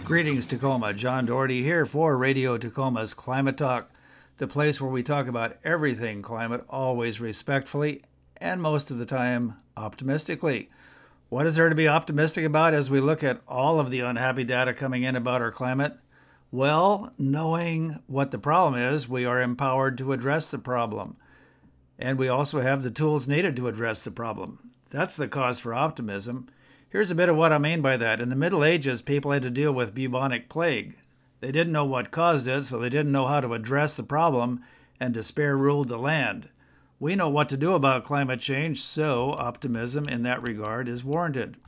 Greetings, Tacoma. John Doherty here for Radio Tacoma's Climate Talk, the place where we talk about everything climate, always respectfully and most of the time optimistically. What is there to be optimistic about as we look at all of the unhappy data coming in about our climate? Well, knowing what the problem is, we are empowered to address the problem. And we also have the tools needed to address the problem. That's the cause for optimism. Here's a bit of what I mean by that. In the Middle Ages, people had to deal with bubonic plague. They didn't know what caused it, so they didn't know how to address the problem, and despair ruled the land. We know what to do about climate change, so optimism in that regard is warranted.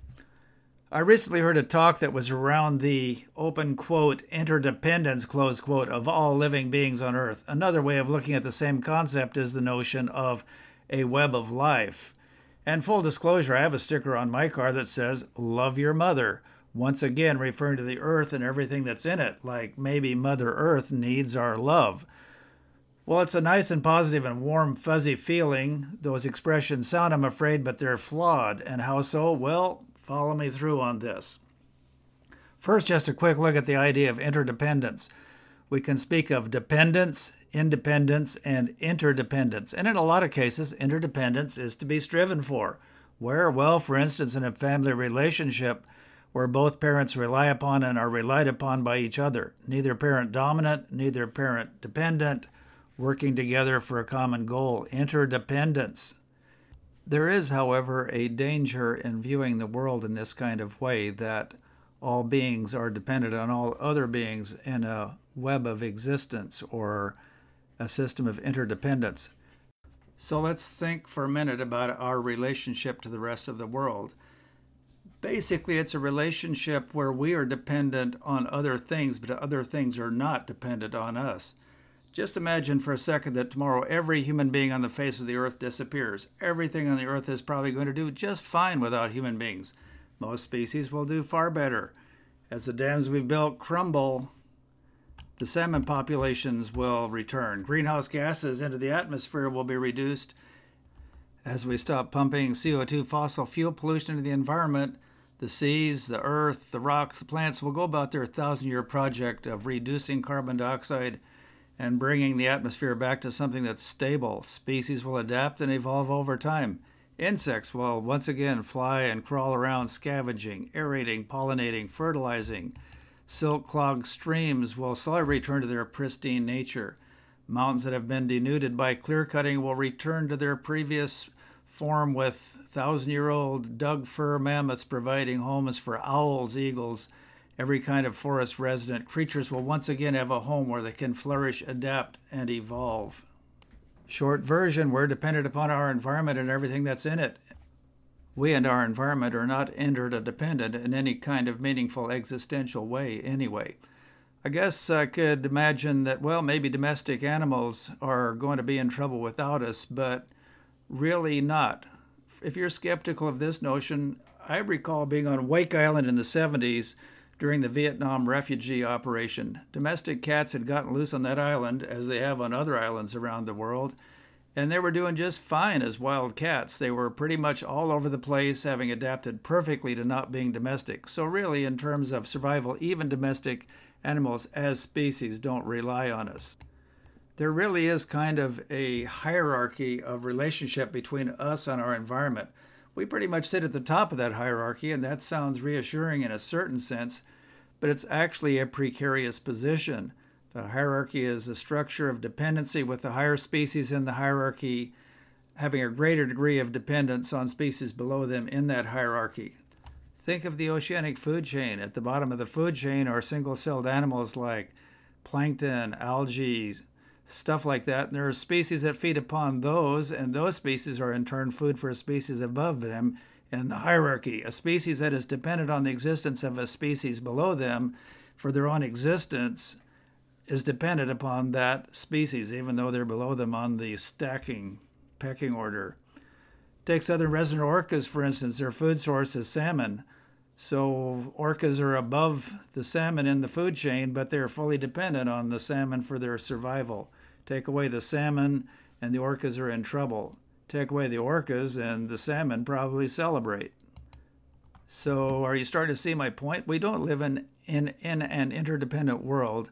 I recently heard a talk that was around the open quote, interdependence, close quote, of all living beings on Earth. Another way of looking at the same concept is the notion of a web of life. And full disclosure, I have a sticker on my car that says, "Love your mother," once again referring to the Earth and everything that's in it, like maybe Mother Earth needs our love. Well, it's a nice and positive and warm, fuzzy feeling. Those expressions sound, I'm afraid, but they're flawed. And how so? Well, follow me through on this. First, just a quick look at the idea of interdependence. We can speak of dependence, independence, and interdependence. And in a lot of cases, interdependence is to be striven for. Where? Well, for instance, in a family relationship where both parents rely upon and are relied upon by each other. Neither parent dominant, neither parent dependent, working together for a common goal. Interdependence. There is, however, a danger in viewing the world in this kind of way, that all beings are dependent on all other beings in a web of existence or a system of interdependence. So let's think for a minute about our relationship to the rest of the world. Basically, it's a relationship where we are dependent on other things, but other things are not dependent on us. Just imagine for a second that tomorrow every human being on the face of the earth disappears. Everything on the earth is probably going to do just fine without human beings. Most species will do far better. As the dams we've built crumble, the salmon populations will return. Greenhouse gases into the atmosphere will be reduced. As we stop pumping CO2 fossil fuel pollution into the environment, the seas, the earth, the rocks, the plants will go about their 1,000-year project of reducing carbon dioxide and bringing the atmosphere back to something that's stable. Species will adapt and evolve over time. Insects will once again fly and crawl around, scavenging, aerating, pollinating, fertilizing. Silt-clogged streams will slowly return to their pristine nature. Mountains that have been denuded by clear-cutting will return to their previous form, with 1,000-year-old dug fir mammoths providing homes for owls, eagles. Every kind of forest resident creatures will once again have a home where they can flourish, adapt, and evolve. Short version, we're dependent upon our environment and everything that's in it. We and our environment are not interdependent in any kind of meaningful existential way anyway. I guess I could imagine that, well, maybe domestic animals are going to be in trouble without us, but really not. If you're skeptical of this notion, I recall being on Wake Island in the 70s during the Vietnam refugee operation. Domestic cats had gotten loose on that island, as they have on other islands around the world, and they were doing just fine as wild cats. They were pretty much all over the place, having adapted perfectly to not being domestic. So really, in terms of survival, even domestic animals as species don't rely on us. There really is kind of a hierarchy of relationship between us and our environment. We pretty much sit at the top of that hierarchy, and that sounds reassuring in a certain sense, but it's actually a precarious position. The hierarchy is a structure of dependency, with the higher species in the hierarchy having a greater degree of dependence on species below them in that hierarchy. Think of the oceanic food chain. At the bottom of the food chain are single-celled animals like plankton, algae, stuff like that. And there are species that feed upon those, and those species are in turn food for a species above them in the hierarchy. A species that is dependent on the existence of a species below them for their own existence is dependent upon that species, even though they're below them on the pecking order. Take southern resident orcas, for instance. Their food source is salmon. So orcas are above the salmon in the food chain, but they're fully dependent on the salmon for their survival. Take away the salmon, and the orcas are in trouble. Take away the orcas, and the salmon probably celebrate. So are you starting to see my point? We don't live in in an interdependent world,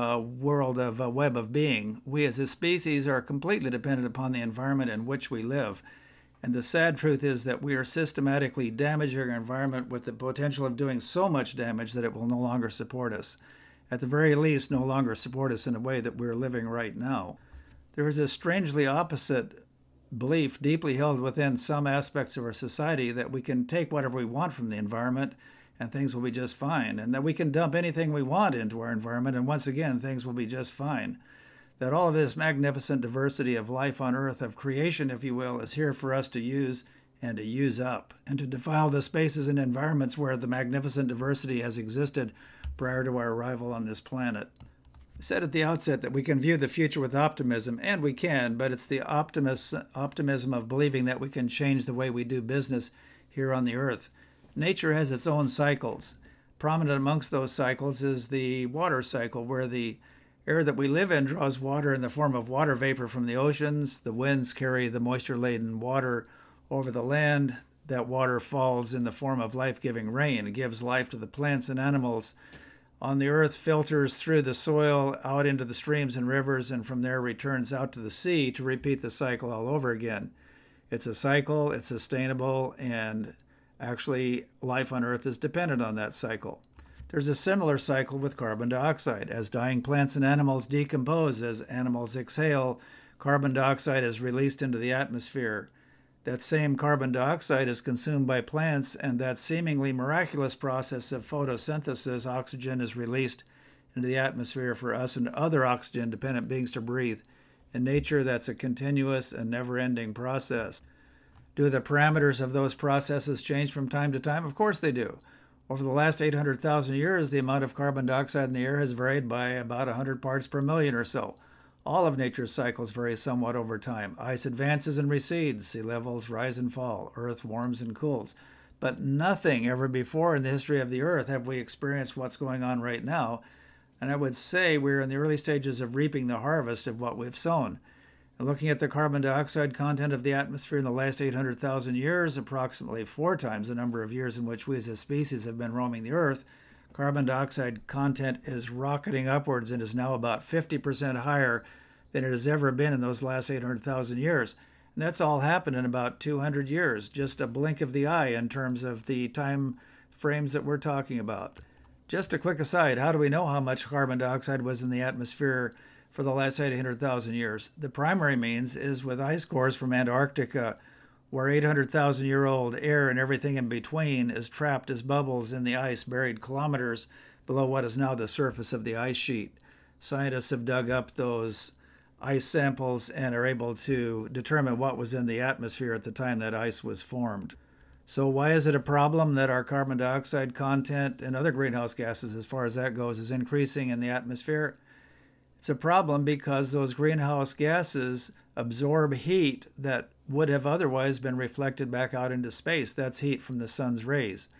world of a web of being, we as a species are completely dependent upon the environment in which we live. And the sad truth is that we are systematically damaging our environment with the potential of doing so much damage that it will no longer support us. At the very least, no longer support us in a way that we're living right now. There is a strangely opposite belief deeply held within some aspects of our society that we can take whatever we want from the environment and things will be just fine, and that we can dump anything we want into our environment and once again things will be just fine. That all of this magnificent diversity of life on Earth, of creation, if you will, is here for us to use and to use up, and to defile the spaces and environments where the magnificent diversity has existed prior to our arrival on this planet. I said at the outset that we can view the future with optimism, and we can, but it's the optimism of believing that we can change the way we do business here on the Earth. Nature has its own cycles. Prominent amongst those cycles is the water cycle, where the air that we live in draws water in the form of water vapor from the oceans. The winds carry the moisture-laden water over the land. That water falls in the form of life-giving rain. It gives life to the plants and animals on the earth, filters through the soil out into the streams and rivers, and from there returns out to the sea to repeat the cycle all over again. It's a cycle, it's sustainable, and actually life on Earth is dependent on that cycle. There's a similar cycle with carbon dioxide. As dying plants and animals decompose, as animals exhale, carbon dioxide is released into the atmosphere. That same carbon dioxide is consumed by plants, and that seemingly miraculous process of photosynthesis, oxygen is released into the atmosphere for us and other oxygen-dependent beings to breathe. In nature, that's a continuous and never-ending process. Do the parameters of those processes change from time to time? Of course they do. Over the last 800,000 years, the amount of carbon dioxide in the air has varied by about 100 parts per million or so. All of nature's cycles vary somewhat over time. Ice advances and recedes, sea levels rise and fall, Earth warms and cools. But nothing ever before in the history of the Earth have we experienced what's going on right now, and I would say we're in the early stages of reaping the harvest of what we've sown. Looking at the carbon dioxide content of the atmosphere in the last 800,000 years, approximately 4 times the number of years in which we as a species have been roaming the Earth, carbon dioxide content is rocketing upwards and is now about 50% higher than it has ever been in those last 800,000 years. And that's all happened in about 200 years, just a blink of the eye in terms of the time frames that we're talking about. Just a quick aside, how do we know how much carbon dioxide was in the atmosphere for the last 800,000 years? The primary means is with ice cores from Antarctica, where 800,000-year-old air and everything in between is trapped as bubbles in the ice buried kilometers below what is now the surface of the ice sheet. Scientists have dug up those ice samples and are able to determine what was in the atmosphere at the time that ice was formed. So why is it a problem that our carbon dioxide content and other greenhouse gases, as far as that goes, is increasing in the atmosphere? It's a problem because those greenhouse gases absorb heat that would have otherwise been reflected back out into space. That's heat from the sun's rays.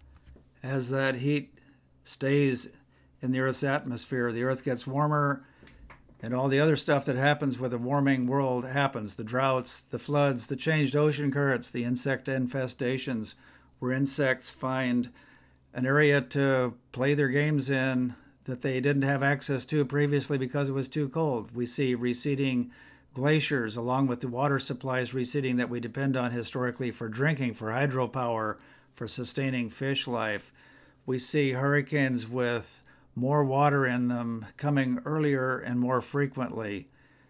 As that heat stays in the Earth's atmosphere, the Earth gets warmer, and all the other stuff that happens with a warming world happens. The droughts, the floods, the changed ocean currents, the insect infestations, where insects find an area to play their games in that they didn't have access to previously because it was too cold. We see receding glaciers along with the water supplies receding that we depend on historically for drinking, for hydropower, for sustaining fish life. We see hurricanes with more water in them coming earlier and more frequently.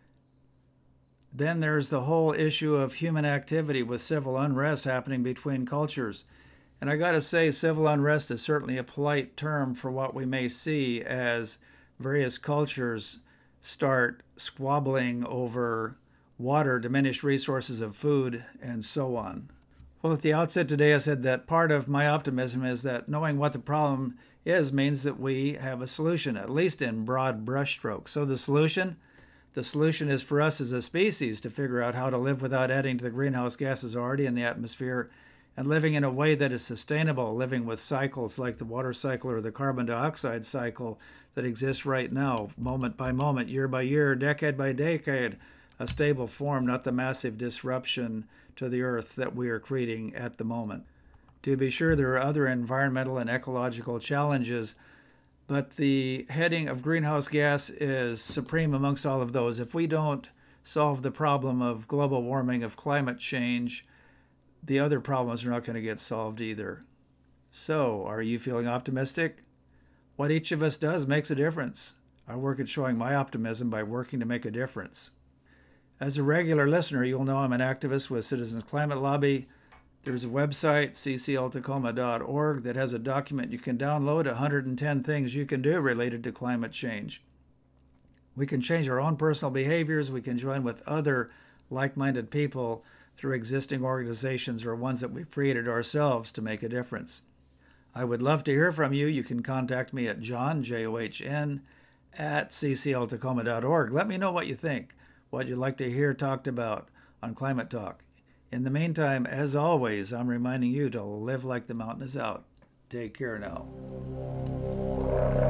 Then there's the whole issue of human activity with civil unrest happening between cultures. And I gotta say, civil unrest is certainly a polite term for what we may see as various cultures start squabbling over water, diminished resources of food, and so on. Well, at the outset today, I said that part of my optimism is that knowing what the problem is means that we have a solution, at least in broad brushstrokes. So the solution is for us as a species to figure out how to live without adding to the greenhouse gases already in the atmosphere and living in a way that is sustainable, living with cycles like the water cycle or the carbon dioxide cycle that exists right now, moment by moment, year by year, decade by decade, a stable form, not the massive disruption to the Earth that we are creating at the moment. To be sure, there are other environmental and ecological challenges But the heading of greenhouse gas is supreme amongst all of those. If we don't solve the problem of global warming, of climate change, the other problems are not going to get solved either. So, are you feeling optimistic? What each of us does makes a difference. I work at showing my optimism by working to make a difference. As a regular listener, you'll know I'm an activist with Citizens Climate Lobby. There's a website, ccltacoma.org, that has a document you can download, 110 things you can do related to climate change. We can change our own personal behaviors. We can join with other like-minded people through existing organizations or ones that we've created ourselves to make a difference. I would love to hear from you. You can contact me at John, John, at ccltacoma.org. Let me know what you think, what you'd like to hear talked about on Climate Talk. In the meantime, as always, I'm reminding you to live like the mountain is out. Take care now.